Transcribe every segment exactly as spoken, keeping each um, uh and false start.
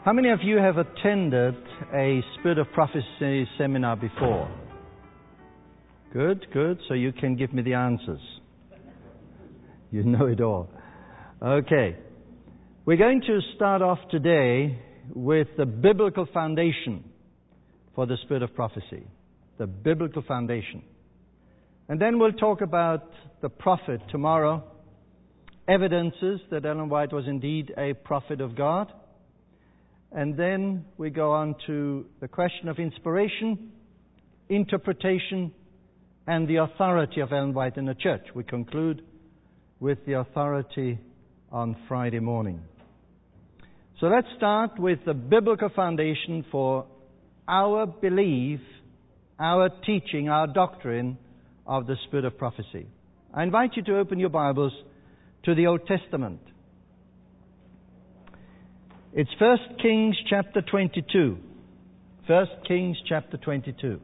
How many of you have attended a Spirit of Prophecy seminar before? Good, good. So you can give me the answers. You know it all. Okay. We're going to start off today with the biblical foundation for the Spirit of Prophecy. The biblical foundation. And then we'll talk about the prophet tomorrow. Evidences that Ellen White was indeed a prophet of God. And then we go on to the question of inspiration, interpretation, and the authority of Ellen White in the church. We conclude with the authority on Friday morning. So let's start with the biblical foundation for our belief, our teaching, our doctrine of the Spirit of Prophecy. I invite you to open your Bibles to the Old Testament. It's First Kings chapter twenty-two. First Kings chapter twenty-two.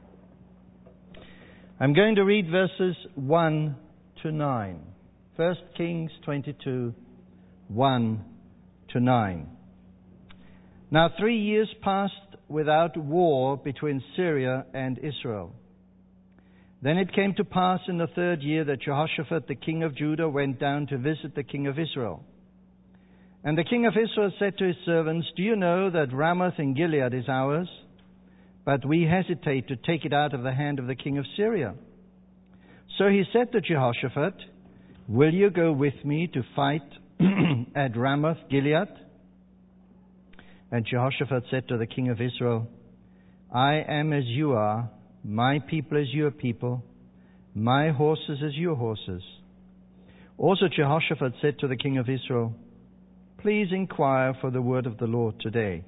I'm going to read verses one to nine. First Kings twenty-two, one to nine. Now three years passed without war between Syria and Israel. Then it came to pass in the third year that Jehoshaphat the king of Judah went down to visit the king of Israel. And the king of Israel said to his servants, "Do you know that Ramoth in Gilead is ours? But we hesitate to take it out of the hand of the king of Syria." So he said to Jehoshaphat, "Will you go with me to fight at Ramoth Gilead?" And Jehoshaphat said to the king of Israel, "I am as you are, my people as your people, my horses as your horses." Also Jehoshaphat said to the king of Israel, "Please inquire for the word of the Lord today."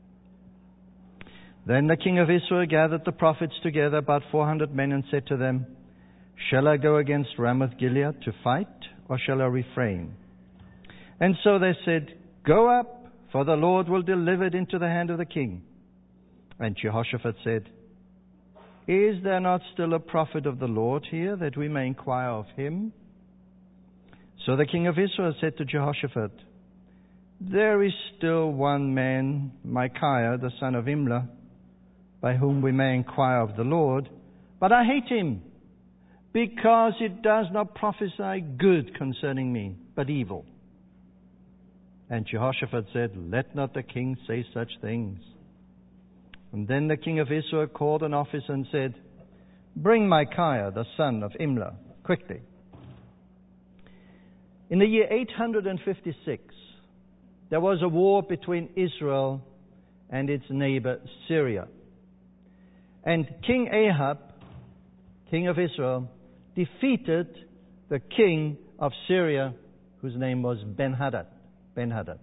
Then the king of Israel gathered the prophets together, about four hundred men, and said to them, "Shall I go against Ramoth Gilead to fight, or shall I refrain?" And so they said, "Go up, for the Lord will deliver it into the hand of the king." And Jehoshaphat said, "Is there not still a prophet of the Lord here, that we may inquire of him?" So the king of Israel said to Jehoshaphat, "There is still one man, Micaiah, the son of Imlah, by whom we may inquire of the Lord, but I hate him, because it does not prophesy good concerning me, but evil." And Jehoshaphat said, "Let not the king say such things." And then the king of Israel called an officer and said, "Bring Micaiah, the son of Imlah, quickly." In the year eight hundred fifty-six, there was a war between Israel and its neighbor Syria. And King Ahab, king of Israel, defeated the king of Syria, whose name was Ben-Hadad. Ben-Hadad.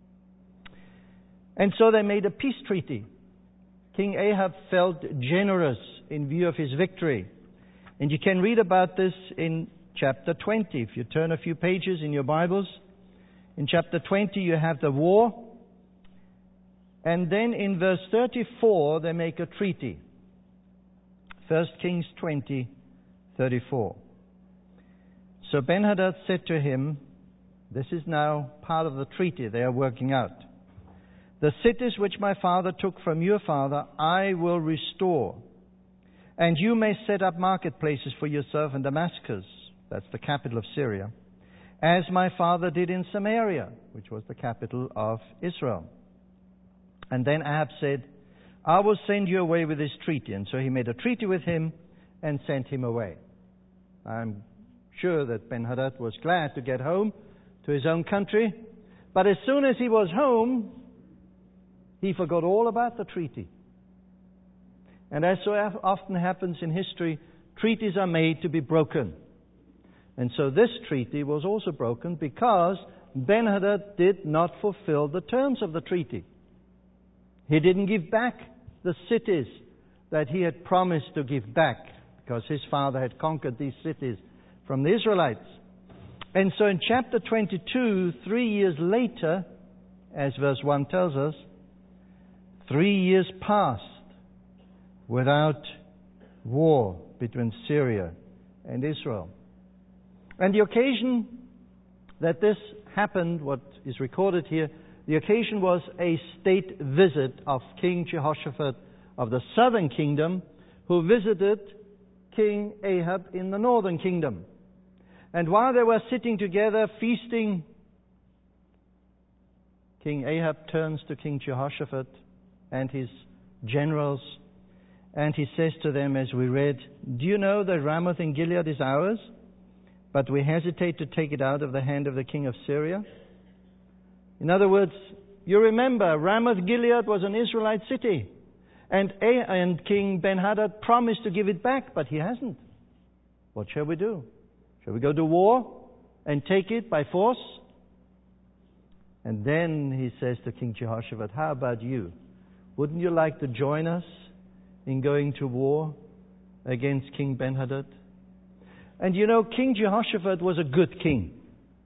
And so they made a peace treaty. King Ahab felt generous in view of his victory. And you can read about this in chapter twenty. If you turn a few pages in your Bibles, in chapter twenty you have the war. And then in verse thirty-four they make a treaty. First Kings twenty, thirty-four. So Ben-Hadad said to him, this is now part of the treaty they are working out, "The cities which my father took from your father I will restore, and you may set up marketplaces for yourself in Damascus," that's the capital of Syria, "as my father did in Samaria," which was the capital of Israel. And then Ahab said, "I will send you away with this treaty." And so he made a treaty with him and sent him away. I'm sure that Ben-Hadad was glad to get home to his own country, but as soon as he was home, he forgot all about the treaty. And as so often happens in history, treaties are made to be broken. And so this treaty was also broken because Ben-Hadad did not fulfill the terms of the treaty. He didn't give back the cities that he had promised to give back, because his father had conquered these cities from the Israelites. And so in chapter twenty-two, three years later, as verse one tells us, three years passed without war between Syria and Israel. And the occasion that this happened, what is recorded here, The occasion was a state visit of King Jehoshaphat of the southern kingdom, who visited King Ahab in the northern kingdom. And while they were sitting together feasting, King Ahab turns to King Jehoshaphat and his generals, and he says to them, as we read, "Do you know that Ramoth in Gilead is ours, but we hesitate to take it out of the hand of the king of Syria?" In other words, you remember, Ramoth Gilead was an Israelite city, and, A- and King Ben-Hadad promised to give it back, but he hasn't. What shall we do? Shall we go to war and take it by force? And then he says to King Jehoshaphat, "How about you? Wouldn't you like to join us in going to war against King Ben-Hadad?" And you know, King Jehoshaphat was a good king.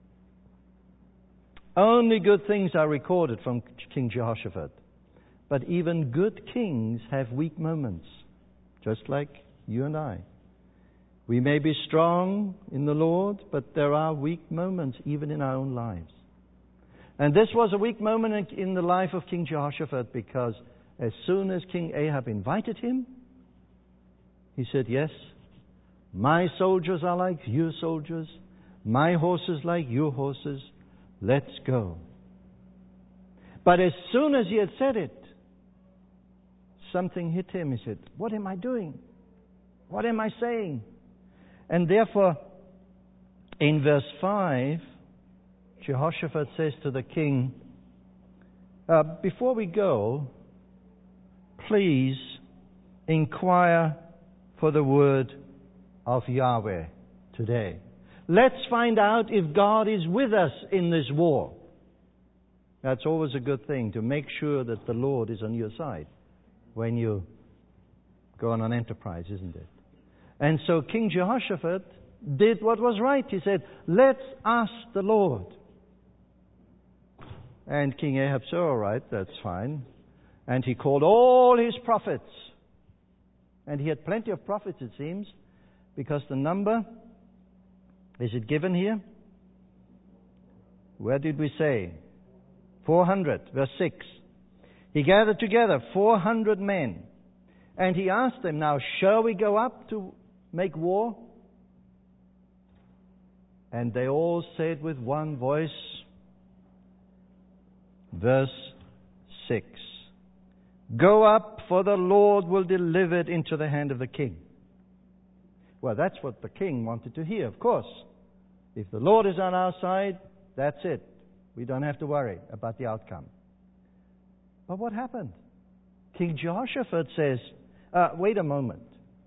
Only good things are recorded from King Jehoshaphat. But even good kings have weak moments, just like you and I. We may be strong in the Lord, but there are weak moments even in our own lives. And this was a weak moment in the life of King Jehoshaphat, because as soon as King Ahab invited him, he said, "Yes, my soldiers are like your soldiers, my horses like your horses. Let's go." But as soon as he had said it, something hit him. He said, "What am I doing? What am I saying?" And therefore, in verse five, Jehoshaphat says to the king, uh, "Before we go, please inquire for the word of Yahweh today. Let's find out if God is with us in this war." That's always a good thing, to make sure that the Lord is on your side when you go on an enterprise, isn't it? And so King Jehoshaphat did what was right. He said, "Let's ask the Lord." And King Ahab said, "All right, that's fine." And he called all his prophets. And he had plenty of prophets, it seems, because the number, is it given here? Where did we say? four hundred, verse six. He gathered together four hundred men. And he asked them, "Now, shall we go up to make war?" And they all said with one voice, verse six, "Go up, for the Lord will deliver it into the hand of the king." Well, that's what the king wanted to hear, of course. If the Lord is on our side, that's it. We don't have to worry about the outcome. But what happened? King Jehoshaphat says, uh, wait a moment.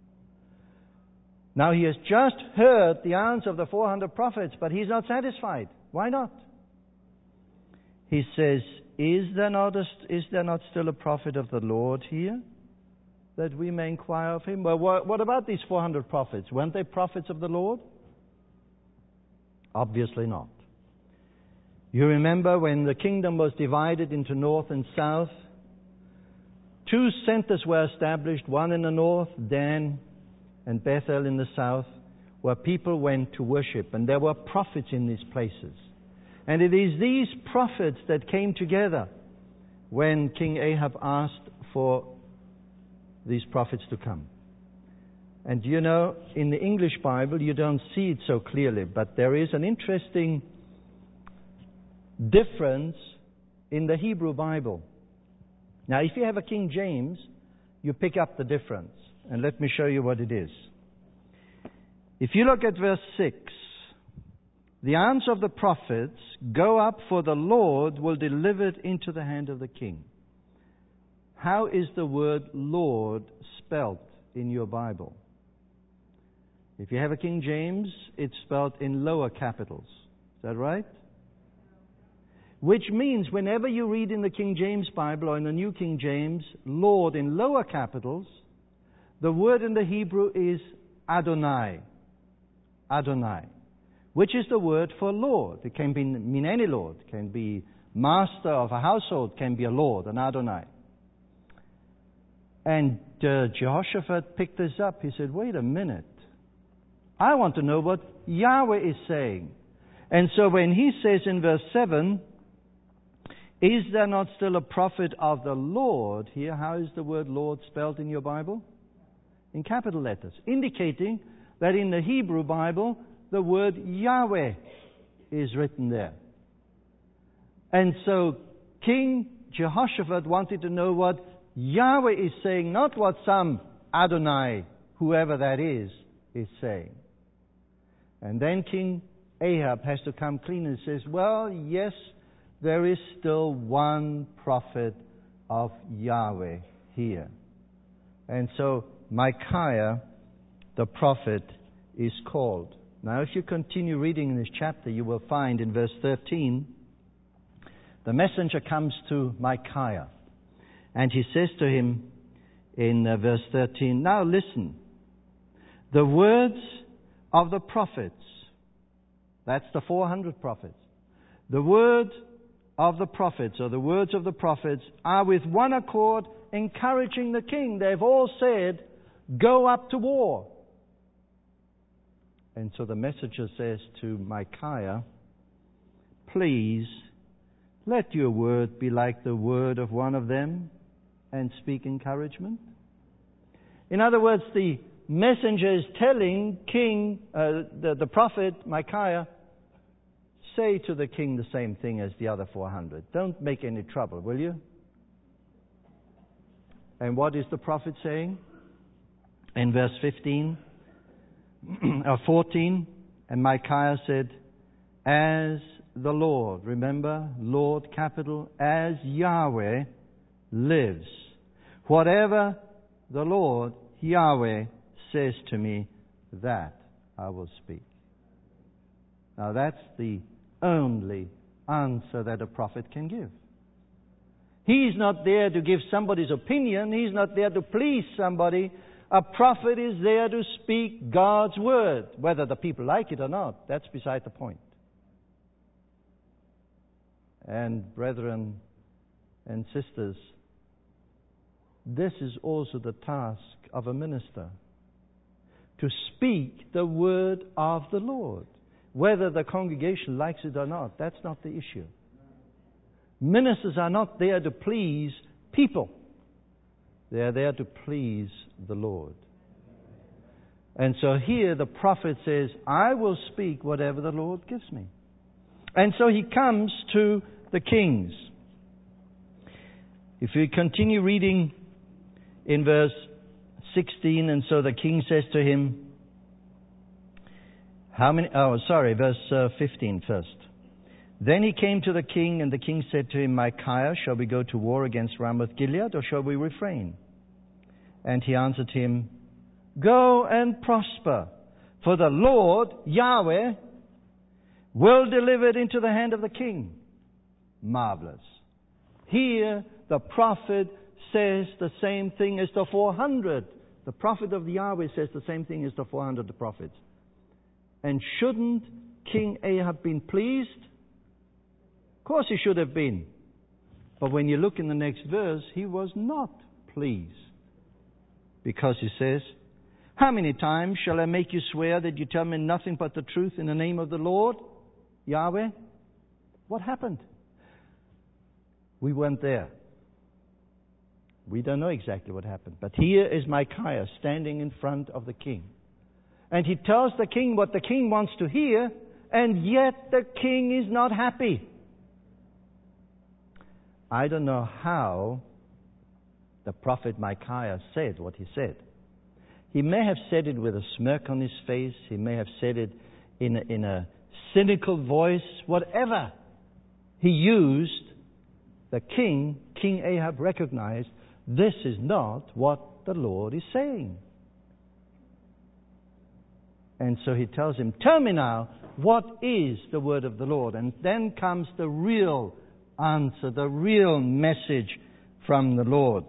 Now he has just heard the answer of the four hundred prophets, but he's not satisfied. Why not? He says, Is there not a, is there not still a prophet of the Lord here, that we may inquire of him? Well, what, what about these four hundred prophets? Weren't they prophets of the Lord? Obviously not. You remember when the kingdom was divided into north and south, two centers were established, one in the north, Dan, and Bethel in the south, where people went to worship, and there were prophets in these places. And it is these prophets that came together when King Ahab asked for these prophets to come. And you know, in the English Bible, you don't see it so clearly, but there is an interesting difference in the Hebrew Bible. Now, if you have a King James, you pick up the difference. And let me show you what it is. If you look at verse six, the answer of the prophets, "Go up, for the Lord will deliver it into the hand of the king." How is the word Lord spelled in your Bible? If you have a King James, it's spelled in lower capitals. Is that right? Which means whenever you read in the King James Bible or in the New King James, Lord in lower capitals, the word in the Hebrew is Adonai. Adonai. Which is the word for Lord. It can be, mean any Lord. It can be master of a household, can be a Lord, an Adonai. And uh, Jehoshaphat picked this up. He said, wait a minute. I want to know what Yahweh is saying. And so when he says in verse seven, Is there not still a prophet of the Lord here? How is the word Lord spelled in your Bible? In capital letters, indicating that in the Hebrew Bible, the word Yahweh is written there. And so King Jehoshaphat wanted to know what Yahweh is saying, not what some Adonai, whoever that is, is saying. And then King Ahab has to come clean and says, well, yes, there is still one prophet of Yahweh here. And so Micaiah, the prophet, is called. Now, if you continue reading in this chapter, you will find in verse thirteen, the messenger comes to Micaiah, and he says to him in uh, verse thirteen, now listen, the words of the prophets, that's the four hundred prophets, the words of the prophets, or the words of the prophets, are with one accord encouraging the king. They've all said, go up to war. And so the messenger says to Micaiah, please, let your word be like the word of one of them, and speak encouragement. In other words, the messenger is telling King, uh, the, the prophet Micaiah, say to the king the same thing as the other four hundred. Don't make any trouble, will you? And what is the prophet saying? In verse fifteen, or fourteen, and Micaiah said, as the Lord, remember, Lord capital, as Yahweh lives, whatever the Lord, Yahweh, says to me, that I will speak. Now that's the only answer that a prophet can give. He's not there to give somebody's opinion. He's not there to please somebody. A prophet is there to speak God's word. Whether the people like it or not, that's beside the point. And brethren and sisters, this is also the task of a minister, to speak the word of the Lord. Whether the congregation likes it or not, that's not the issue. Ministers are not there to please people. They are there to please the Lord. And so here the prophet says, I will speak whatever the Lord gives me. And so he comes to the kings. If we continue reading in verse sixteen, and so the king says to him, how many, oh sorry, verse uh, fifteen first. Then he came to the king, and the king said to him, Micaiah, shall we go to war against Ramoth Gilead, or shall we refrain? And he answered him, go and prosper, for the Lord, Yahweh, will deliver it into the hand of the king. Marvelous. Here, the prophet says the same thing as the four hundred. The prophet of Yahweh says the same thing as the four hundred prophets. And shouldn't King Ahab been pleased? Of course he should have been. But when you look in the next verse, he was not pleased. Because he says, how many times shall I make you swear that you tell me nothing but the truth in the name of the Lord, Yahweh? What happened? We weren't there. We don't know exactly what happened. But here is Micaiah standing in front of the king. And he tells the king what the king wants to hear, and yet the king is not happy. I don't know how the prophet Micaiah said what he said. He may have said it with a smirk on his face. He may have said it in a, in a cynical voice. Whatever he used, the king, King Ahab, recognized this is not what the Lord is saying. And so he tells him, tell me now, what is the word of the Lord? And then comes the real answer, the real message from the Lord.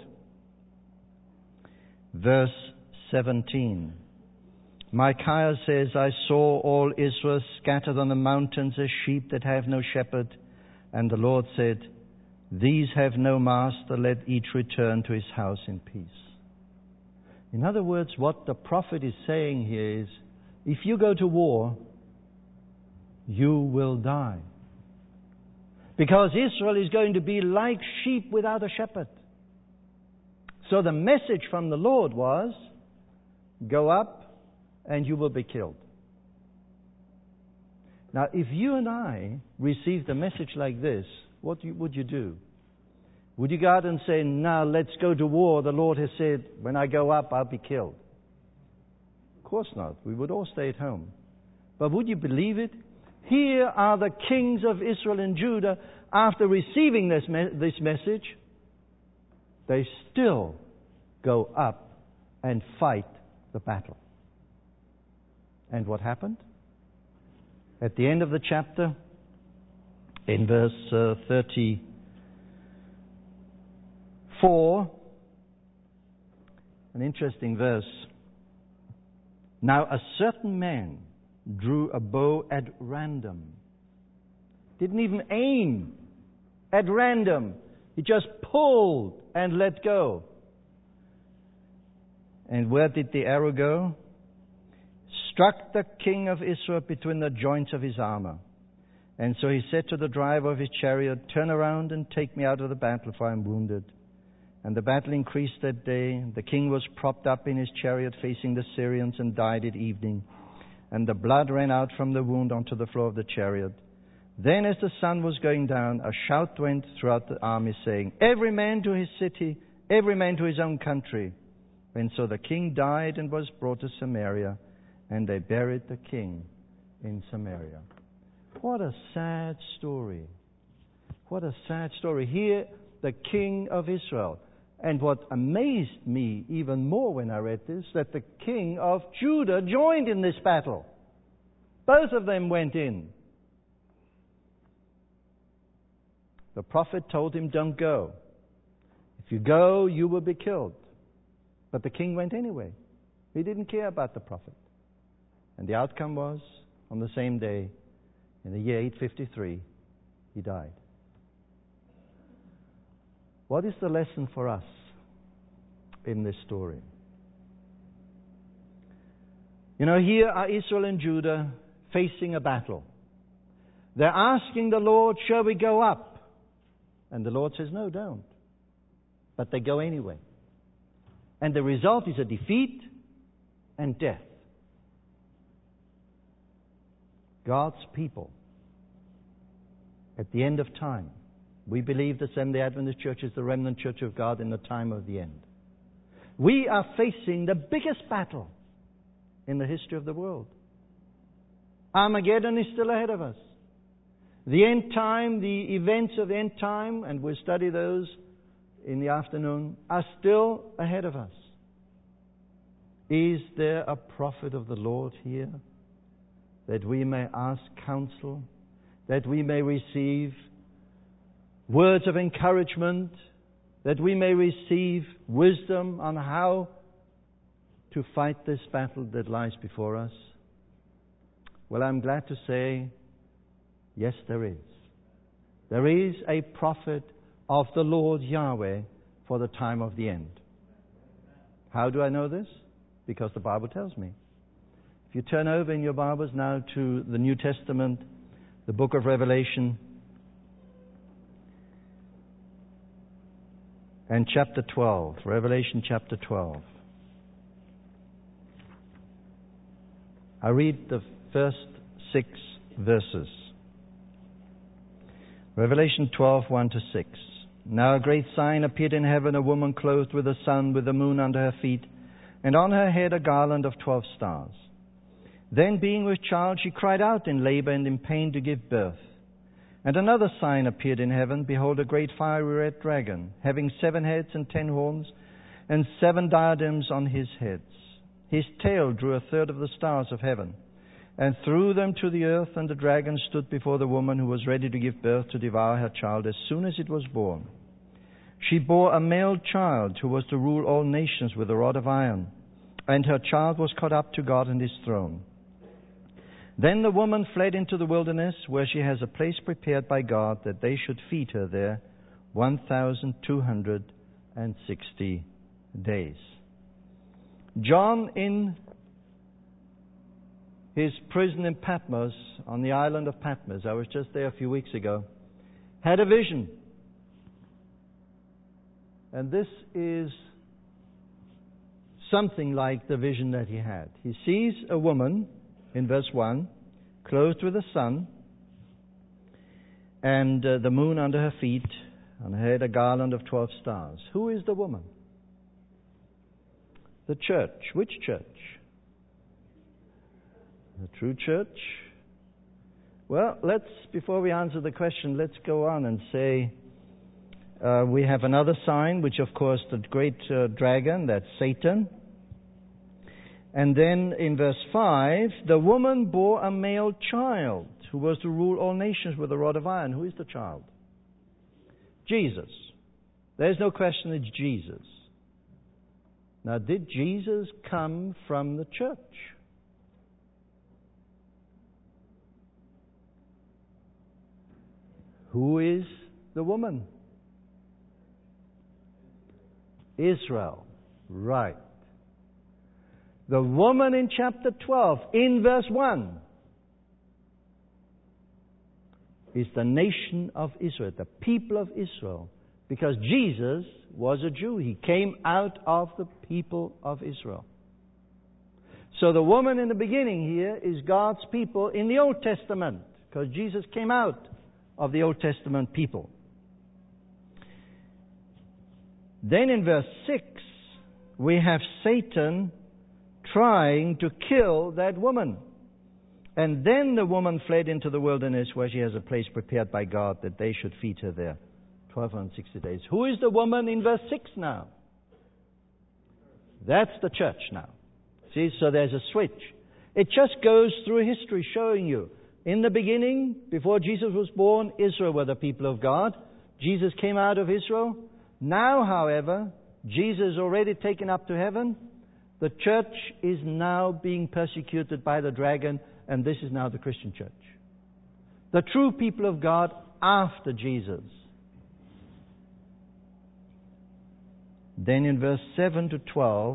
Verse seventeen. Micaiah says, I saw all Israel scattered on the mountains as sheep that have no shepherd. And the Lord said, these have no master, let each return to his house in peace. In other words, what the prophet is saying here is, if you go to war, you will die. Because Israel is going to be like sheep without a shepherd. So the message from the Lord was, go up and you will be killed. Now, if you and I received a message like this, what would you do? Would you go out and say, now let's go to war? The Lord has said, when I go up, I'll be killed. Of course not. We would all stay at home. But would you believe it? Here are the kings of Israel and Judah. After receiving this, me- this message, they still go up and fight the battle. And what happened? At the end of the chapter, in verse uh, thirty-four, an interesting verse. Now a certain man drew a bow at random. Didn't even aim. At random. He just pulled and let go. And where did the arrow go? Struck the king of Israel between the joints of his armor. And so he said to the driver of his chariot, turn around and take me out of the battle, for I am wounded. And the battle increased that day. The king was propped up in his chariot facing the Syrians and died at evening. And the blood ran out from the wound onto the floor of the chariot. Then as the sun was going down, a shout went throughout the army, saying, every man to his city, every man to his own country. And so the king died and was brought to Samaria, and they buried the king in Samaria. What a sad story. What a sad story. Here, the king of Israel. And what amazed me even more when I read this, that the king of Judah joined in this battle. Both of them went in. The prophet told him, don't go. If you go, you will be killed. But the king went anyway. He didn't care about the prophet. And the outcome was, on the same day, in the year eight fifty-three, he died. What is the lesson for us in this story? You know, here are Israel and Judah facing a battle. They're asking the Lord, shall we go up? And the Lord says, no, don't. But they go anyway. And the result is a defeat and death. God's people, at the end of time, we believe the Seventh-day Adventist Church is the remnant church of God in the time of the end. We are facing the biggest battle in the history of the world. Armageddon is still ahead of us. The end time, the events of the end time, and we'll study those in the afternoon, are still ahead of us. Is there a prophet of the Lord here that we may ask counsel, that we may receive words of encouragement, that we may receive wisdom on how to fight this battle that lies before us? Well, I'm glad to say, yes, there is. There is a prophet of the Lord Yahweh for the time of the end. How do I know this? Because the Bible tells me. If you turn over in your Bibles now to the New Testament, the book of Revelation, and chapter twelve, Revelation chapter twelve. I read the first six verses. Revelation twelve, one to six. Now a great sign appeared in heaven, a woman clothed with the sun, with the moon under her feet, and on her head a garland of twelve stars. Then, being with child, she cried out in labor and in pain to give birth. And another sign appeared in heaven. Behold, a great fiery red dragon, having seven heads and ten horns, and seven diadems on his heads. His tail drew a third of the stars of heaven, and threw them to the earth, and the dragon stood before the woman who was ready to give birth to devour her child as soon as it was born. She bore a male child who was to rule all nations with a rod of iron, and her child was caught up to God and his throne. Then the woman fled into the wilderness, where she has a place prepared by God that they should feed her there one thousand two hundred sixty days. John, in his prison in Patmos, on the island of Patmos, I was just there a few weeks ago, had a vision. And this is something like the vision that he had. He sees a woman, in verse one, clothed with the sun, and uh, the moon under her feet, and her head a garland of twelve stars. Who is the woman? The church. Which church? The true church? Well, let's, before we answer the question, let's go on and say, uh, we have another sign, which of course the great uh, dragon, that's Satan. And then in verse five, the woman bore a male child who was to rule all nations with a rod of iron. Who is the child? Jesus. There's no question it's Jesus. Now, did Jesus come from the church? Who is the woman? Israel. Right. The woman in chapter twelve, in verse one, is the nation of Israel, the people of Israel. Because Jesus was a Jew. He came out of the people of Israel. So the woman in the beginning here is God's people in the Old Testament, because Jesus came out of the Old Testament people. Then in verse six, we have Satan trying to kill that woman. And then the woman fled into the wilderness, where she has a place prepared by God that they should feed her there. twelve sixty days. Who is the woman in verse six now? That's the church now. See, so there's a switch. It just goes through history showing you. In the beginning, before Jesus was born, Israel were the people of God. Jesus came out of Israel. Now, however, Jesus is already taken up to heaven. The church is now being persecuted by the dragon, and this is now the Christian church. The true people of God after Jesus. Then in verse seven to twelve,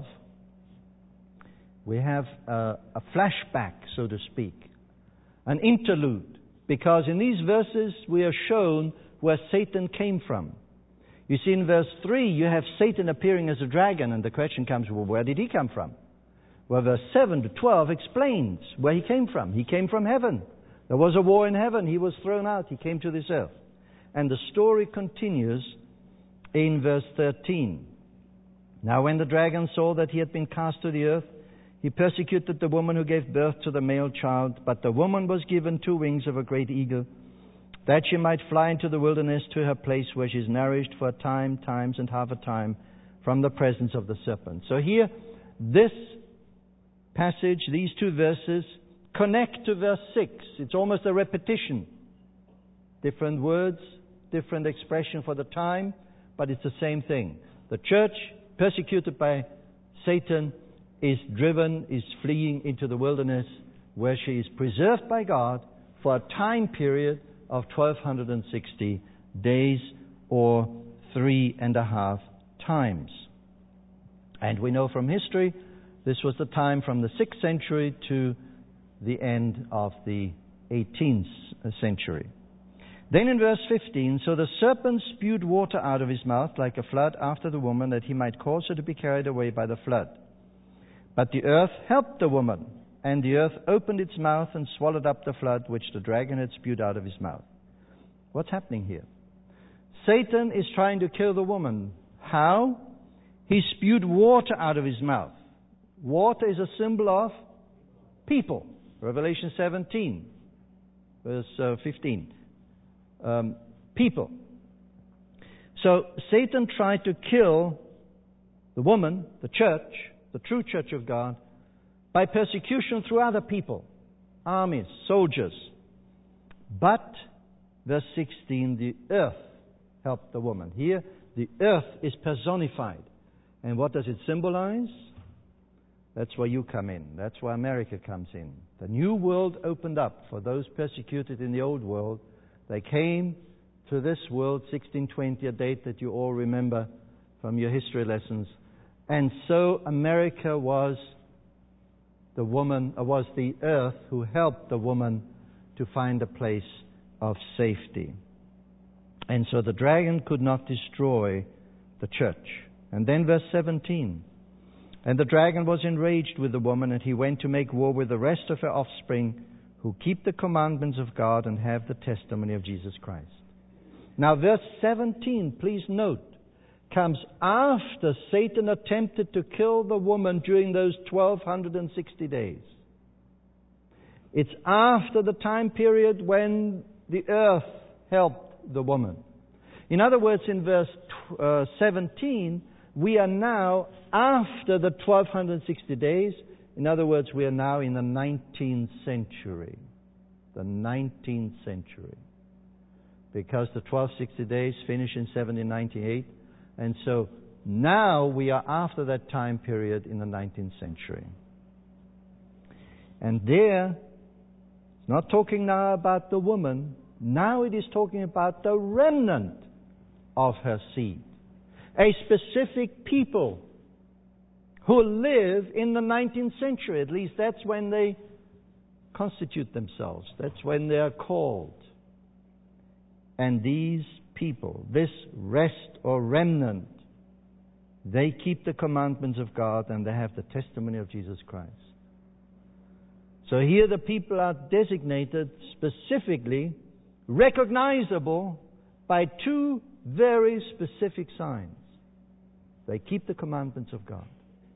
we have a, a flashback, so to speak, an interlude, because in these verses we are shown where Satan came from. You see, in verse three, you have Satan appearing as a dragon, and the question comes, well, where did he come from? Well, verse seven to twelve explains where he came from. He came from heaven. There was a war in heaven. He was thrown out. He came to this earth. And the story continues in verse thirteen. Now when the dragon saw that he had been cast to the earth, he persecuted the woman who gave birth to the male child. But the woman was given two wings of a great eagle, that she might fly into the wilderness to her place where she is nourished for a time, times, and half a time from the presence of the serpent. So here, this passage, these two verses, connect to verse six. It's almost a repetition. Different words, different expression for the time, but it's the same thing. The church, persecuted by Satan, is driven, is fleeing into the wilderness, where she is preserved by God for a time period of twelve sixty days, or three and a half times. And we know from history, this was the time from the sixth century to the end of the eighteenth century. Then in verse fifteen, so the serpent spewed water out of his mouth like a flood after the woman, that he might cause her to be carried away by the flood. But the earth helped the woman, and the earth opened its mouth and swallowed up the flood which the dragon had spewed out of his mouth. What's happening here? Satan is trying to kill the woman. How? He spewed water out of his mouth. Water is a symbol of people. Revelation seventeen, verse uh, fifteen. Um, people. So Satan tried to kill the woman, the church, the true church of God, by persecution through other people, armies, soldiers. But, verse sixteen, the earth helped the woman. Here, the earth is personified. And what does it symbolize? That's where you come in. That's where America comes in. The new world opened up for those persecuted in the old world. They came to this world, sixteen twenty, a date that you all remember from your history lessons. And so America was the woman, or was the earth who helped the woman to find a place of safety. And so the dragon could not destroy the church. And then verse seventeen. And the dragon was enraged with the woman, and he went to make war with the rest of her offspring, who keep the commandments of God and have the testimony of Jesus Christ. Now verse seventeen, please note, comes after Satan attempted to kill the woman during those twelve sixty days. It's after the time period when the earth helped the woman. In other words, in verse uh, seventeen, we are now after the twelve sixty days. In other words, we are now in the nineteenth century. The nineteenth century. Because the twelve sixty days finish in seventeen ninety-eight. And so now we are after that time period in the nineteenth century. And there, it's not talking now about the woman. Now it is talking about the remnant of her seed. A specific people who live in the nineteenth century. At least that's when they constitute themselves. That's when they are called. And these people, this rest or remnant, they keep the commandments of God and they have the testimony of Jesus Christ. So here the people are designated specifically, recognizable by two very specific signs. They keep the commandments of God.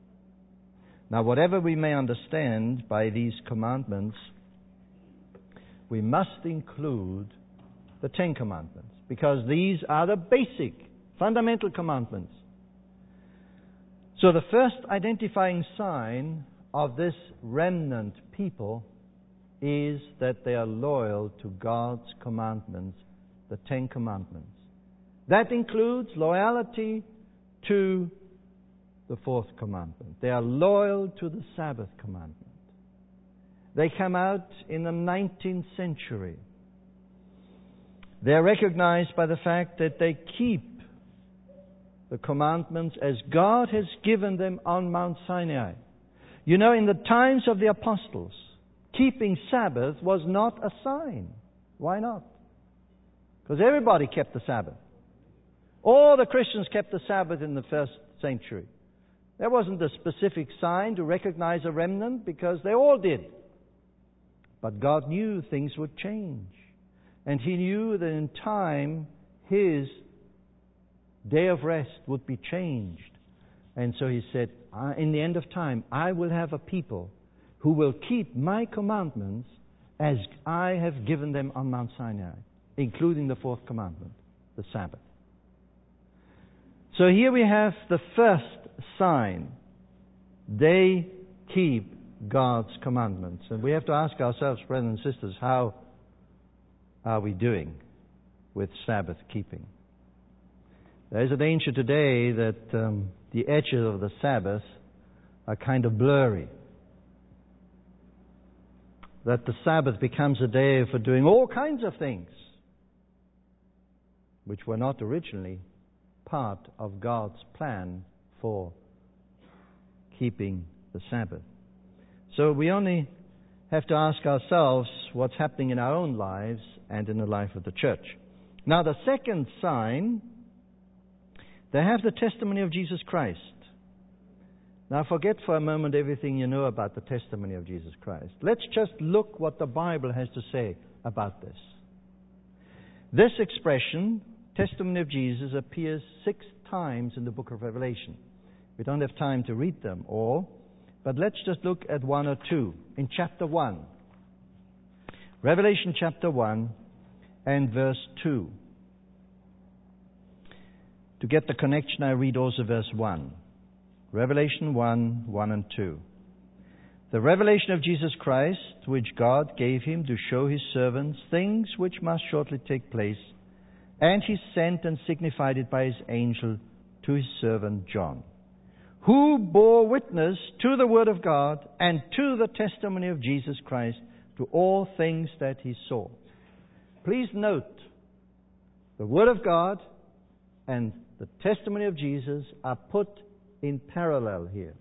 Now, whatever we may understand by these commandments, we must include the Ten Commandments, because these are the basic, fundamental commandments. So the first identifying sign of this remnant people is that they are loyal to God's commandments, the Ten Commandments. That includes loyalty to the fourth commandment. They are loyal to the Sabbath commandment. They come out in the nineteenth century. They are recognized by the fact that they keep the commandments as God has given them on Mount Sinai. You know, in the times of the apostles, keeping Sabbath was not a sign. Why not? Because everybody kept the Sabbath. All the Christians kept the Sabbath in the first century. There wasn't a specific sign to recognize a remnant because they all did. But God knew things would change. And He knew that in time His day of rest would be changed. And so He said, in the end of time, I will have a people who will keep my commandments as I have given them on Mount Sinai, including the fourth commandment, the Sabbath. So here we have the first sign. They keep God's commandments. And we have to ask ourselves, brothers and sisters, how are we doing with Sabbath keeping? There is a danger today that um, the edges of the Sabbath are kind of blurry. That the Sabbath becomes a day for doing all kinds of things which were not originally part of God's plan for keeping the Sabbath. So we only have to ask ourselves what's happening in our own lives and in the life of the church. Now, the second sign, they have the testimony of Jesus Christ. Now, forget for a moment everything you know about the testimony of Jesus Christ. Let's just look what the Bible has to say about this. This expression, testimony of Jesus, appears six times in the book of Revelation. We don't have time to read them all, but let's just look at one or two. In chapter one, Revelation chapter one and verse two. To get the connection, I read also verse one. Revelation one, one and two. The revelation of Jesus Christ, which God gave Him to show His servants things which must shortly take place, and He sent and signified it by His angel to His servant John, who bore witness to the Word of God and to the testimony of Jesus Christ, to all things that He saw. Please note, the Word of God and the testimony of Jesus are put in parallel here.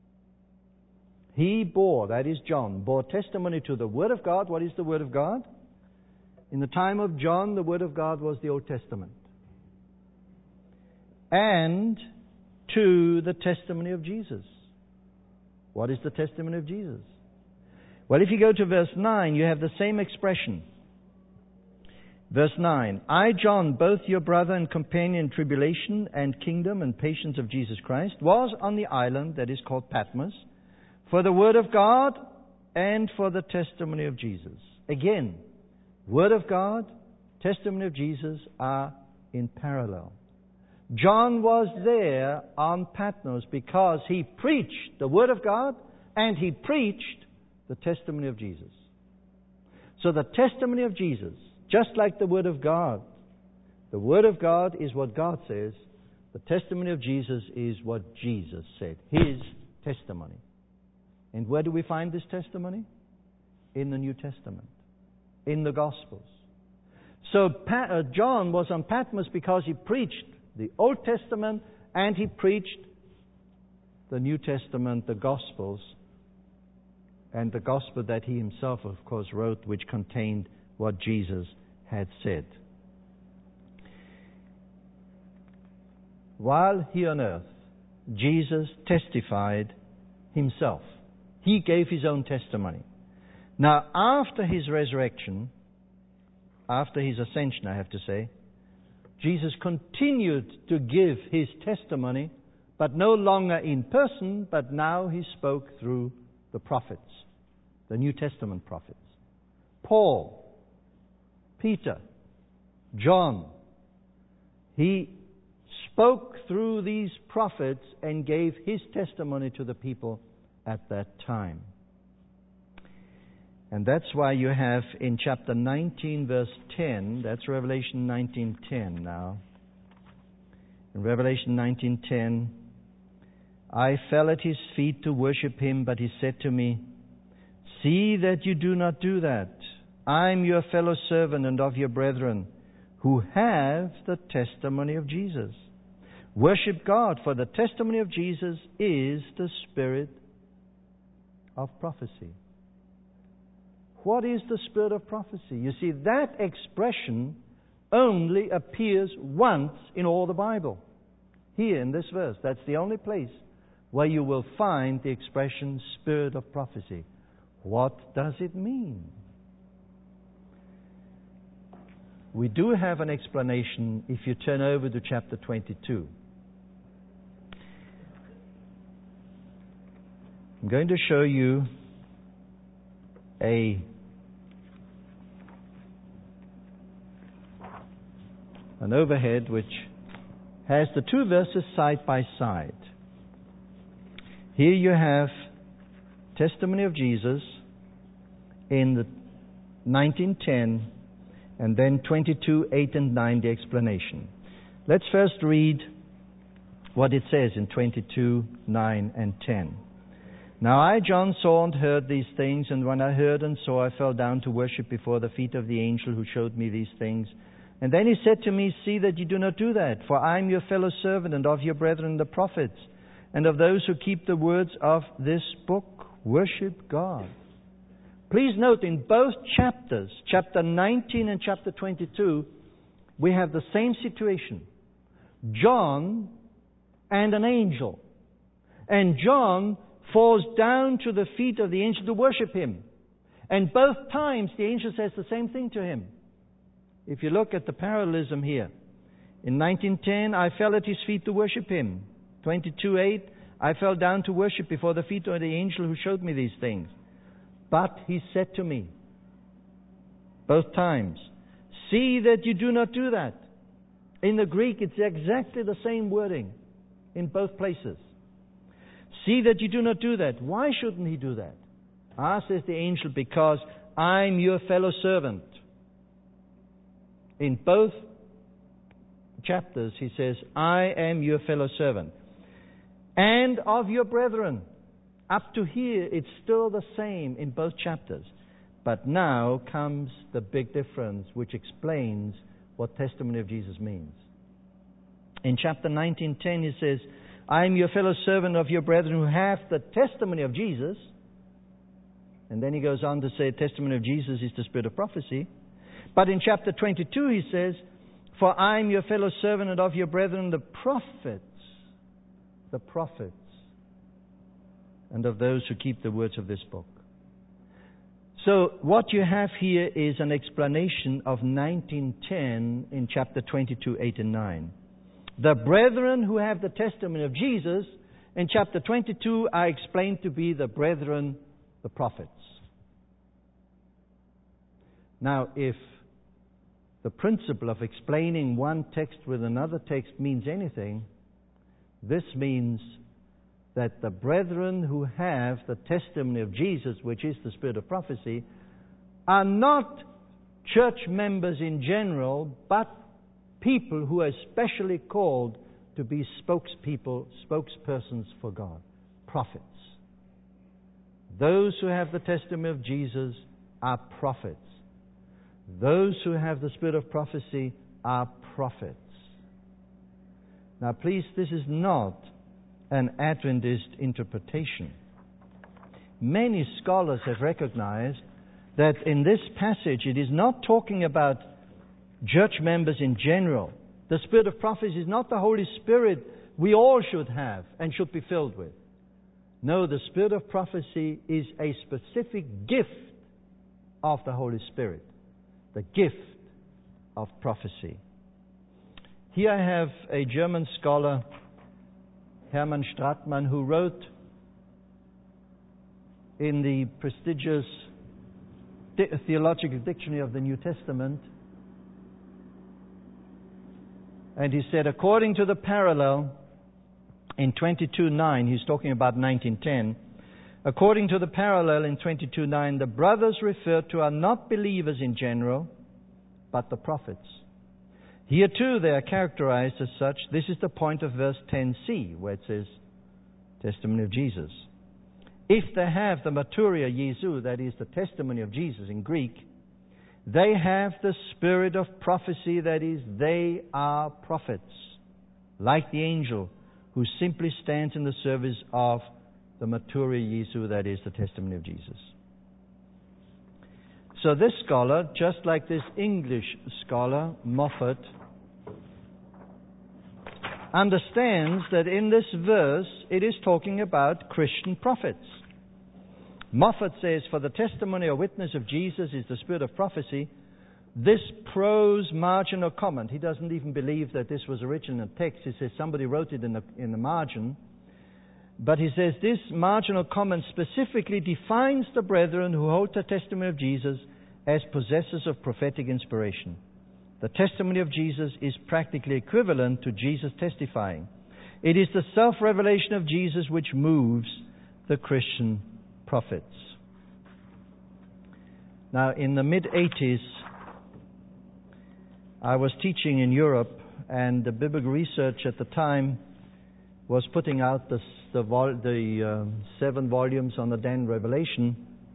He bore, that is John, bore testimony to the Word of God. What is the Word of God? In the time of John, the Word of God was the Old Testament. and to the testimony of Jesus. What is the testimony of Jesus? Well, if you go to verse nine, you have the same expression. Verse nine, I, John, both your brother and companion in tribulation and kingdom and patience of Jesus Christ, was on the island that is called Patmos for the word of God and for the testimony of Jesus. Again, word of God, testimony of Jesus are in parallel. John was there on Patmos because he preached the word of God and he preached the testimony of Jesus. So the testimony of Jesus, just like the word of God, the word of God is what God says. The testimony of Jesus is what Jesus said, His testimony. And where do we find this testimony? In the New Testament, in the Gospels. So pa- uh, John was on Patmos because he preached the Old Testament and he preached the New Testament, the Gospels, and the Gospel that he himself, of course, wrote, which contained what Jesus had said. While here on earth, Jesus testified himself. He gave his own testimony. Now, after his resurrection, after his ascension, I have to say, Jesus continued to give his testimony, but no longer in person, but now he spoke through the prophets, the New Testament prophets. Paul, Peter, John, he spoke through these prophets and gave his testimony to the people at that time. And that's why you have in chapter nineteen, verse ten, that's Revelation nineteen ten now. In Revelation nineteen ten, I fell at his feet to worship him, but he said to me, see that you do not do that. I'm your fellow servant and of your brethren who have the testimony of Jesus. Worship God, for the testimony of Jesus is the spirit of prophecy. What is the spirit of prophecy? You see, that expression only appears once in all the Bible. Here in this verse, that's the only place where you will find the expression spirit of prophecy. What does it mean? We do have an explanation if you turn over to chapter twenty-two. I'm going to show you a an overhead which has the two verses side by side. Here you have testimony of Jesus in the nineteen ten, and then twenty-two, eight and nine, the explanation. Let's first read what it says in twenty-two, nine and ten. Now I, John, saw and heard these things, and when I heard and saw, I fell down to worship before the feet of the angel who showed me these things. And then he said to me, see that you do not do that, for I am your fellow servant and of your brethren the prophets, and of those who keep the words of this book. Worship God. Please note in both chapters, chapter nineteen and chapter twenty-two, we have the same situation. John and an angel. And John falls down to the feet of the angel to worship him. And both times the angel says the same thing to him. If you look at the parallelism here, in nineteen ten, I fell at his feet to worship him. twenty-two eight, I fell down to worship before the feet of the angel who showed me these things. But he said to me, both times, see that you do not do that. In the Greek, it's exactly the same wording in both places. See that you do not do that. Why shouldn't he do that? Ah, says the angel, because I'm your fellow servant. In both chapters, he says, I am your fellow servant. And of your brethren. Up to here, it's still the same in both chapters. But now comes the big difference, which explains what testimony of Jesus means. In chapter nineteen ten, he says, I am your fellow servant of your brethren who have the testimony of Jesus. And then he goes on to say, testimony of Jesus is the spirit of prophecy. But in chapter twenty-two, he says, For I am your fellow servant and of your brethren, the prophets, the prophets, and of those who keep the words of this book. So what you have here is an explanation of nineteen ten in chapter twenty-two, eight and nine. The brethren who have the testimony of Jesus in chapter twenty-two are explained to be the brethren, the prophets. Now, if the principle of explaining one text with another text means anything, this means that the brethren who have the testimony of Jesus, which is the spirit of prophecy, are not church members in general, but people who are specially called to be spokespeople, spokespersons for God, prophets. Those who have the testimony of Jesus are prophets. Those who have the spirit of prophecy are prophets. Now please, this is not an Adventist interpretation. Many scholars have recognized that in this passage it is not talking about church members in general. The spirit of prophecy is not the Holy Spirit we all should have and should be filled with. No, the spirit of prophecy is a specific gift of the Holy Spirit. The gift of prophecy. Here I have a German scholar, Hermann Stratmann, who wrote in the prestigious Theological Dictionary of the New Testament, and he said, according to the parallel in twenty-two nine, he's talking about nineteen ten, according to the parallel in twenty-two nine, the brothers referred to are not believers in general, but the prophets. Here too they are characterized as such. This is the point of verse ten c, where it says, testimony of Jesus. If they have the maturia Jesu, that is the testimony of Jesus in Greek, they have the spirit of prophecy, that is, they are prophets, like the angel who simply stands in the service of the maturia Jesu, that is the testimony of Jesus. So this scholar, just like this English scholar, Moffat, understands that in this verse it is talking about Christian prophets. Moffat says, for the testimony or witness of Jesus is the spirit of prophecy. This prose margin or comment, he doesn't even believe that this was original text. He says somebody wrote it in the, in the margin. But he says this marginal comment specifically defines the brethren who hold the testimony of Jesus as possessors of prophetic inspiration. The testimony of Jesus is practically equivalent to Jesus testifying. It is the self-revelation of Jesus which moves the Christian prophets. Now, in the mid-eighties, I was teaching in Europe, and the biblical research at the time was putting out the, the, vol- the uh, seven volumes on the Dan Revelation.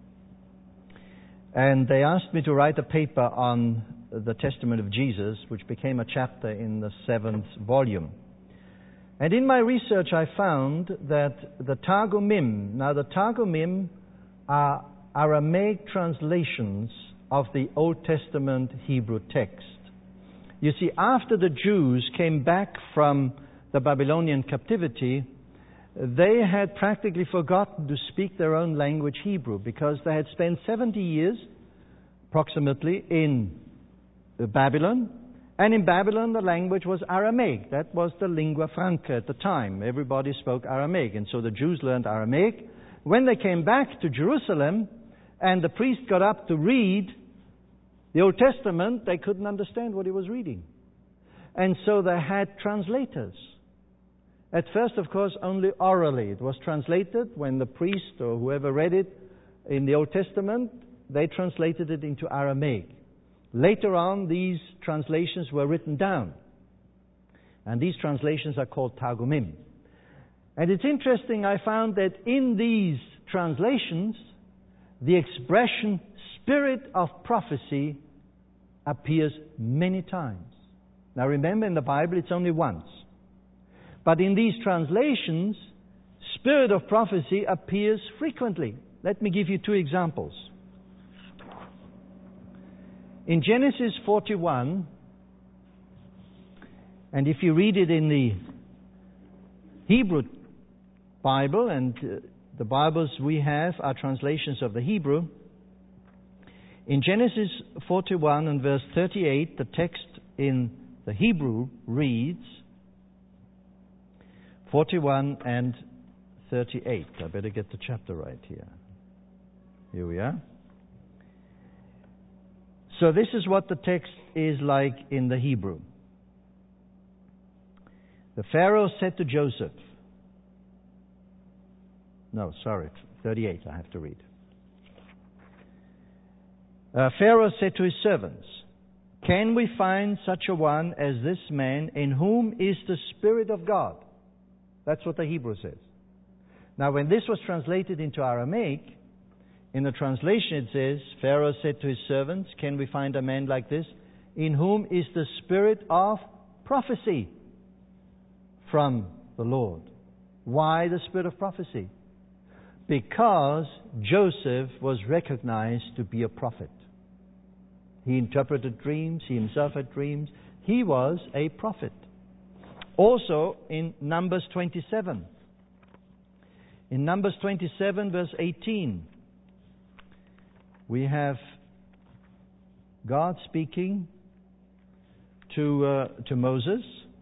And they asked me to write a paper on the testimony of Jesus, which became a chapter in the seventh volume. And in my research I found that the Targumim, now the Targumim are Aramaic translations of the Old Testament Hebrew text. You see, after the Jews came back from the Babylonian captivity, they had practically forgotten to speak their own language, Hebrew, because they had spent seventy years, approximately, in Babylon. And in Babylon, the language was Aramaic. That was the lingua franca at the time. Everybody spoke Aramaic. And so the Jews learned Aramaic. When they came back to Jerusalem, and the priest got up to read the Old Testament, they couldn't understand what he was reading. And so they had translators. At first, of course, only orally. It was translated when the priest or whoever read it in the Old Testament, they translated it into Aramaic. Later on, these translations were written down. And these translations are called Targumim. And it's interesting, I found that in these translations, the expression spirit of prophecy appears many times. Now remember, in the Bible it's only once. But in these translations, spirit of prophecy appears frequently. Let me give you two examples. In Genesis forty-one, And if you read it in the Hebrew Bible, and uh, the Bibles we have are translations of the Hebrew, in Genesis forty-one and verse thirty-eight, the text in the Hebrew reads, forty-one and thirty-eight. I better get the chapter right here. Here we are. So this is what the text is like in the Hebrew. The Pharaoh said to Joseph, no, sorry, thirty-eight I have to read. Uh, Pharaoh said to his servants, "Can we find such a one as this man in whom is the Spirit of God?" That's what the Hebrew says. Now, when this was translated into Aramaic, in the translation it says, Pharaoh said to his servants, "Can we find a man like this, in whom is the spirit of prophecy from the Lord?" Why the spirit of prophecy? Because Joseph was recognized to be a prophet. He interpreted dreams, he himself had dreams. He was a prophet. Also in Numbers twenty-seven. In Numbers twenty-seven, verse eighteen, we have God speaking to uh, to Moses,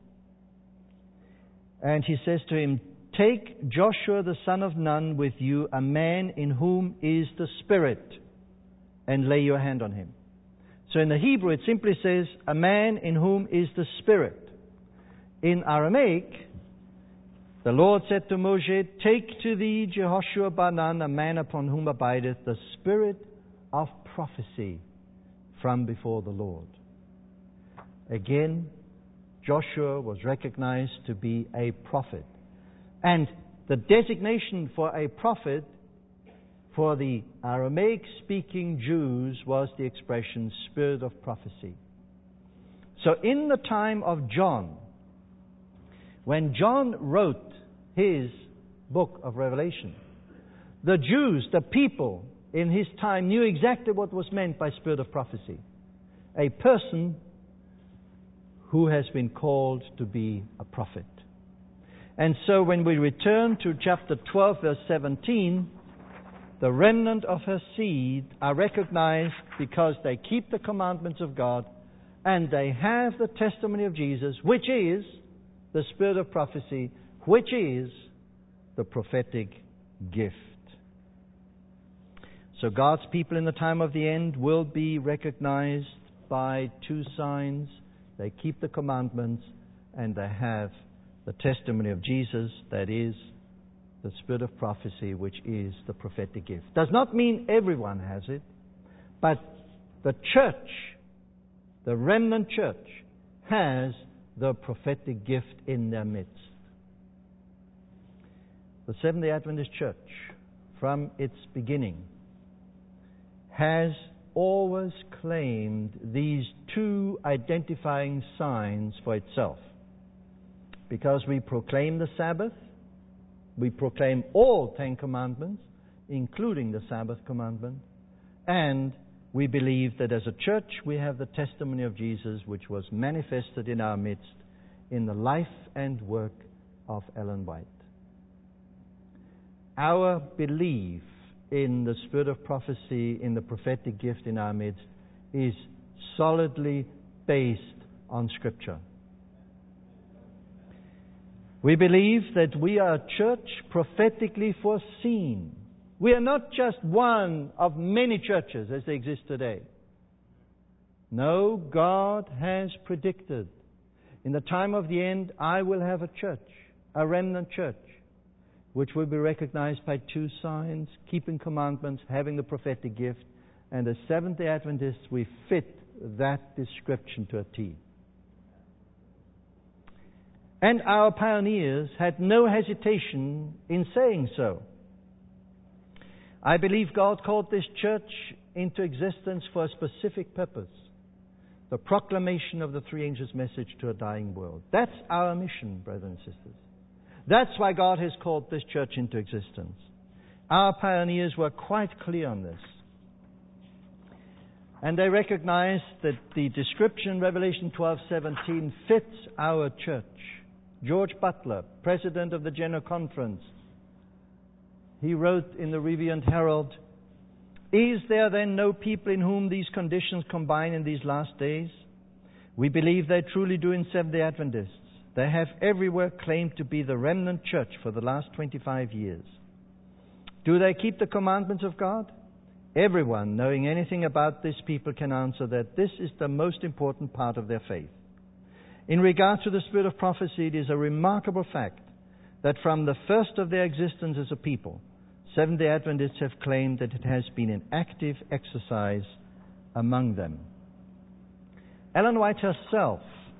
and he says to him, "Take Joshua the son of Nun with you, a man in whom is the Spirit, and lay your hand on him." So in the Hebrew it simply says, "a man in whom is the Spirit." In Aramaic, the Lord said to Moshe, "Take to thee Jehoshua bar Nun, a man upon whom abideth the Spirit of prophecy from before the Lord." Again, Joshua was recognized to be a prophet. And the designation for a prophet for the Aramaic-speaking Jews was the expression spirit of prophecy. So in the time of John, when John wrote his book of Revelation, the Jews, the people in his time, knew exactly what was meant by spirit of prophecy. A person who has been called to be a prophet. And so when we return to chapter twelve, verse seventeen, the remnant of her seed are recognized because they keep the commandments of God and they have the testimony of Jesus, which is the spirit of prophecy, which is the prophetic gift. So God's people in the time of the end will be recognized by two signs. They keep the commandments and they have the testimony of Jesus, that is the spirit of prophecy, which is the prophetic gift. Does not mean everyone has it, but the church, the remnant church, has the prophetic gift in their midst. The Seventh-day Adventist Church, from its beginning, has always claimed these two identifying signs for itself. Because we proclaim the Sabbath, we proclaim all Ten Commandments, including the Sabbath commandment, and we believe that as a church we have the testimony of Jesus, which was manifested in our midst in the life and work of Ellen White. Our belief in the spirit of prophecy, in the prophetic gift in our midst, is solidly based on Scripture. We believe that we are a church prophetically foreseen. We are not just one of many churches as they exist today. No, God has predicted. In the time of the end, I will have a church, a remnant church, which will be recognized by two signs: keeping commandments, having the prophetic gift. And as Seventh-day Adventists, we fit that description to a T. And our pioneers had no hesitation in saying so. I believe God called this church into existence for a specific purpose: the proclamation of the three angels' message to a dying world. That's our mission, brothers and sisters. That's why God has called this church into existence. Our pioneers were quite clear on this. And they recognize that the description, Revelation twelve seventeen, fits our church. George Butler, president of the General Conference, he wrote in the Review and Herald, "Is there then no people in whom these conditions combine in these last days? We believe they truly do in Seventh-day Adventists. They have everywhere claimed to be the remnant church for the last twenty-five years. Do they keep the commandments of God? Everyone knowing anything about this people can answer that this is the most important part of their faith. In regard to the spirit of prophecy, it is a remarkable fact that from the first of their existence as a people, Seventh-day Adventists have claimed that it has been an active exercise among them." Ellen White herself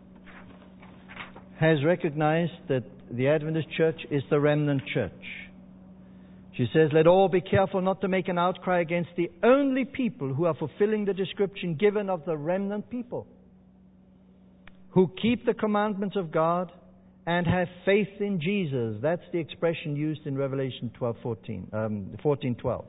has recognized that the Adventist church is the remnant church. She says, "Let all be careful not to make an outcry against the only people who are fulfilling the description given of the remnant people, who keep the commandments of God and have faith in Jesus." That's the expression used in Revelation twelve fourteen, um, fourteen twelve.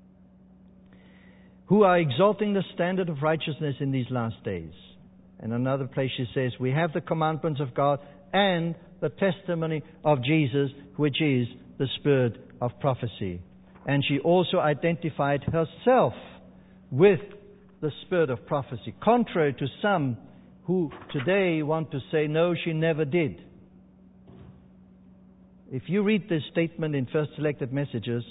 "Who are exalting the standard of righteousness in these last days." And another place she says, "We have the commandments of God and the testimony of Jesus, which is the spirit of prophecy." And she also identified herself with the spirit of prophecy, contrary to some who today want to say, no, she never did. If you read this statement in First Selected Messages,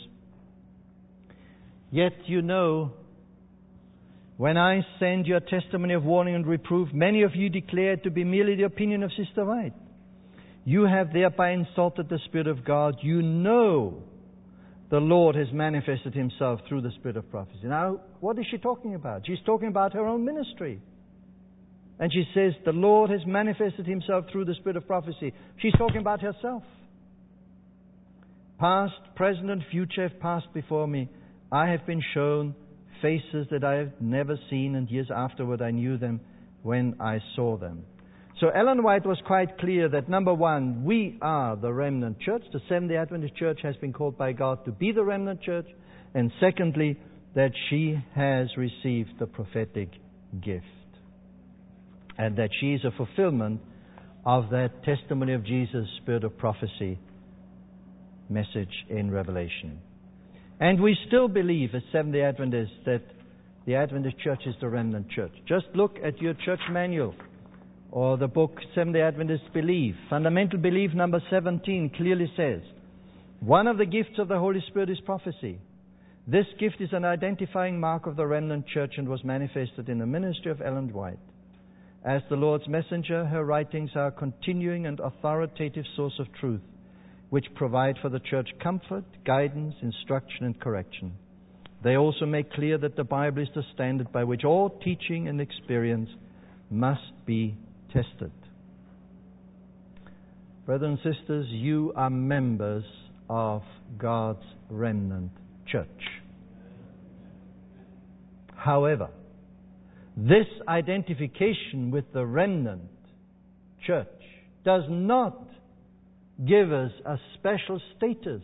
"Yet you know, when I send your testimony of warning and reproof, many of you declare it to be merely the opinion of Sister White. You have thereby insulted the Spirit of God. You know the Lord has manifested Himself through the Spirit of prophecy." Now, what is she talking about? She's talking about her own ministry. And she says, the Lord has manifested Himself through the Spirit of prophecy. She's talking about herself. "Past, present, and future have passed before me. I have been shown faces that I have never seen, and years afterward I knew them when I saw them." So Ellen White was quite clear that, number one, we are the remnant church. The Seventh-day Adventist church has been called by God to be the remnant church. And secondly, that she has received the prophetic gift. And that she is a fulfillment of that testimony of Jesus' spirit of prophecy message in Revelation. And we still believe as Seventh-day Adventists that the Adventist church is the remnant church. Just look at your church manual or the book Seventh-day Adventists Believe. Fundamental Belief number seventeen clearly says, "One of the gifts of the Holy Spirit is prophecy. This gift is an identifying mark of the remnant church and was manifested in the ministry of Ellen White. As the Lord's messenger, her writings are a continuing and authoritative source of truth, which provide for the church comfort, guidance, instruction, and correction. They also make clear that the Bible is the standard by which all teaching and experience must be tested." Brothers and sisters, you are members of God's remnant church. However, this identification with the remnant church does not give us a special status.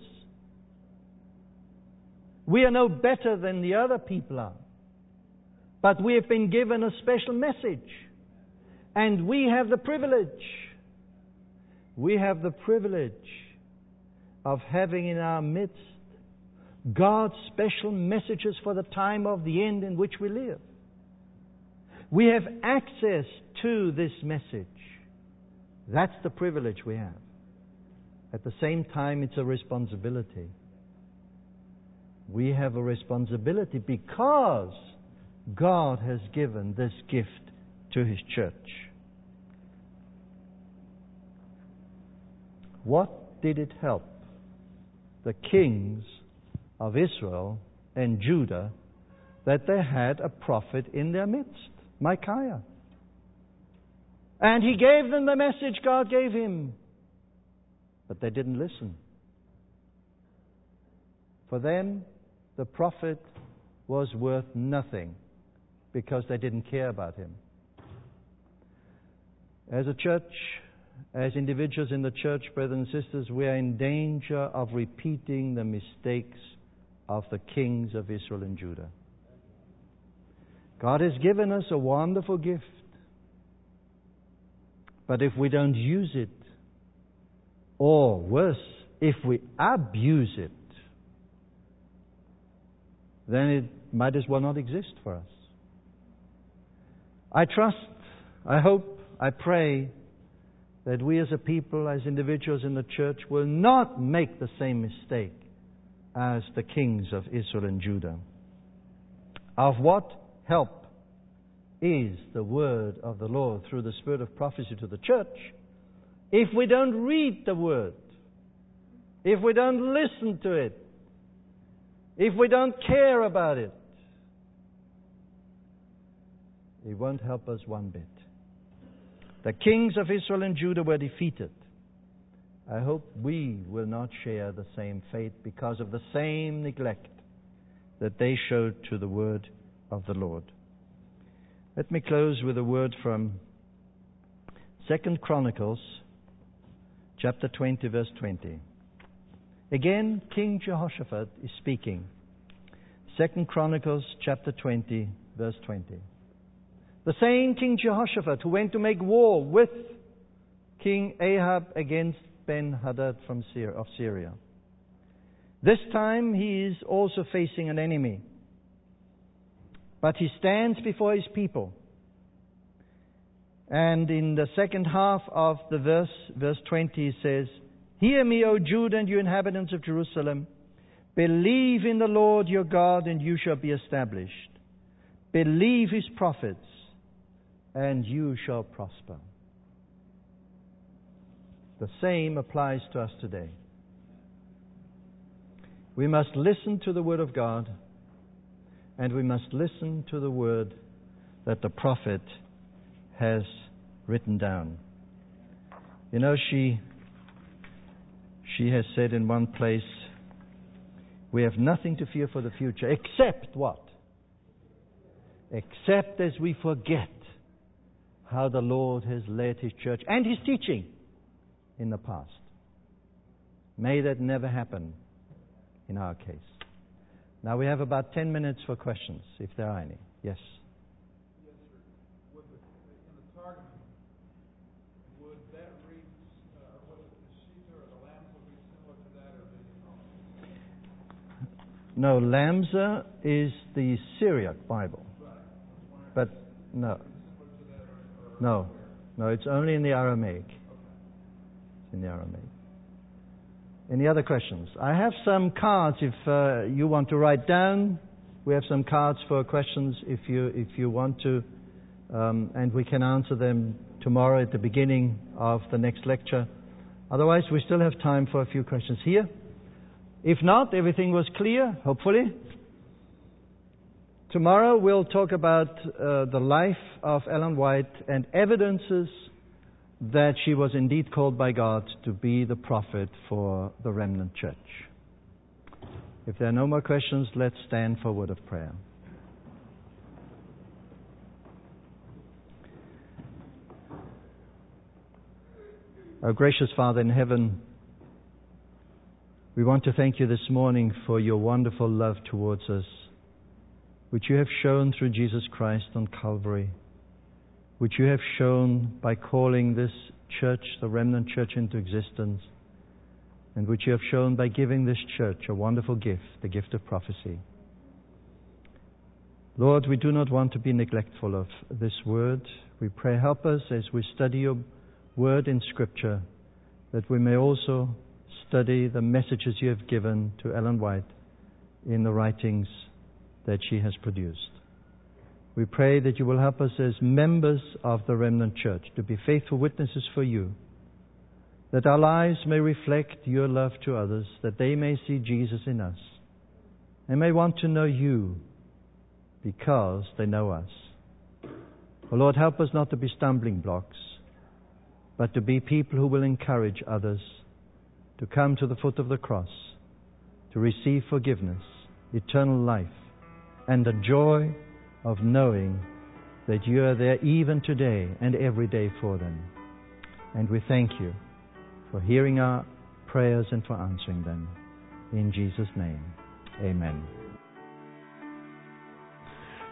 We are no better than the other people are. But we have been given a special message. And we have the privilege. We have the privilege of having in our midst God's special messages for the time of the end in which we live. We have access to this message. That's the privilege we have. At the same time, it's a responsibility. We have a responsibility because God has given this gift to His church. What did it help the kings of Israel and Judah that they had a prophet in their midst, Micaiah? And he gave them the message God gave him. But they didn't listen. For them, the prophet was worth nothing because they didn't care about him. As a church, as individuals in the church, brothers and sisters, we are in danger of repeating the mistakes of the kings of Israel and Judah. God has given us a wonderful gift. But if we don't use it, or worse, if we abuse it, then it might as well not exist for us. I trust, I hope, I pray that we as a people, as individuals in the church, will not make the same mistake as the kings of Israel and Judah. Of what help is the word of the Lord through the spirit of prophecy to the church if we don't read the word, if we don't listen to it, if we don't care about it? It won't help us one bit. The kings of Israel and Judah were defeated. I hope we will not share the same fate because of the same neglect that they showed to the word of the Lord. Let me close with a word from Second Chronicles, chapter twenty, verse twenty. Again, King Jehoshaphat is speaking. Second Chronicles, chapter twenty, verse twenty. The same King Jehoshaphat who went to make war with King Ahab against Ben-Hadad from Syria, of Syria. This time he is also facing an enemy. But he stands before his people. And in the second half of the verse, verse twenty, he says, "Hear me, O Judah and you inhabitants of Jerusalem. Believe in the Lord your God and you shall be established. Believe his prophets and you shall prosper." The same applies to us today. We must listen to the word of God, and we must listen to the word that the prophet has written down. You know, she she has said in one place, we have nothing to fear for the future, except what? Except as we forget how the Lord has led his church and his teaching in the past. May that never happen in our case. Now we have about ten minutes for questions, if there are any. Yes? Yes, sir. With the, in the Targum, would that read, uh, would the Shita or the Lambda be similar to that, or the No, Lamsa is the Syriac Bible. Right. But no. No. No, it's only in the Aramaic. It's in the Aramaic. Any other questions? I have some cards if uh, you want to write down. We have some cards for questions if you if you want to, um, and we can answer them tomorrow at the beginning of the next lecture. Otherwise, we still have time for a few questions here. If not, everything was clear, hopefully. Tomorrow we'll talk about uh, the life of Ellen White and evidences that she was indeed called by God to be the prophet for the remnant church. If there are no more questions, let's stand for a word of prayer. Our gracious Father in heaven, we want to thank you this morning for your wonderful love towards us, which you have shown through Jesus Christ on Calvary, which you have shown by calling this church, the remnant church, into existence, and which you have shown by giving this church a wonderful gift, the gift of prophecy. Lord, we do not want to be neglectful of this word. We pray, help us as we study your word in Scripture, that we may also study the messages you have given to Ellen White in the writings that she has produced. We pray that you will help us as members of the remnant church to be faithful witnesses for you, that our lives may reflect your love to others, that they may see Jesus in us, and may want to know you because they know us. Oh Lord, help us not to be stumbling blocks, but to be people who will encourage others to come to the foot of the cross, to receive forgiveness, eternal life, and the joy of knowing that you are there even today and every day for them. And we thank you for hearing our prayers and for answering them. In Jesus' name, amen.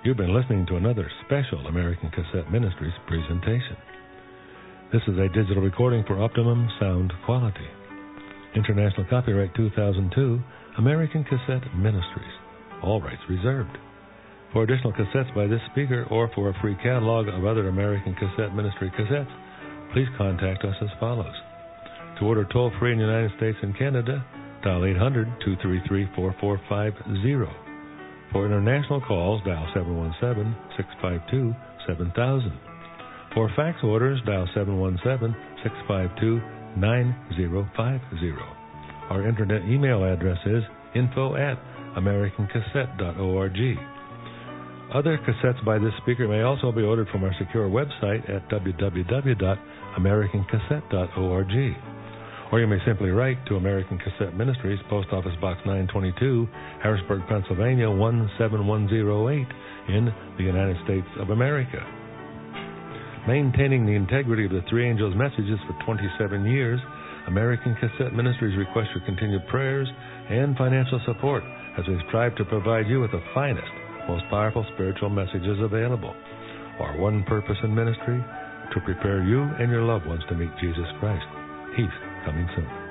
You've been listening to another special American Cassette Ministries presentation. This is a digital recording for optimum sound quality. International copyright two thousand two, American Cassette Ministries. All rights reserved. For additional cassettes by this speaker or for a free catalog of other American Cassette Ministry cassettes, please contact us as follows. To order toll-free in the United States and Canada, dial eight hundred, two three three, four four five zero. For international calls, dial seven one seven, six five two, seven thousand. For fax orders, dial seven one seven, six five two, nine zero five zero. Our internet email address is info at american cassette dot org. Other cassettes by this speaker may also be ordered from our secure website at w w w dot american cassette dot org. Or you may simply write to American Cassette Ministries, Post Office Box nine twenty-two, Harrisburg, Pennsylvania one seven one zero eight in the United States of America. Maintaining the integrity of the Three Angels' messages for twenty-seven years, American Cassette Ministries requests your continued prayers and financial support as we strive to provide you with the finest, most powerful spiritual messages available. Our one purpose in ministry, to prepare you and your loved ones to meet Jesus Christ. He's coming soon.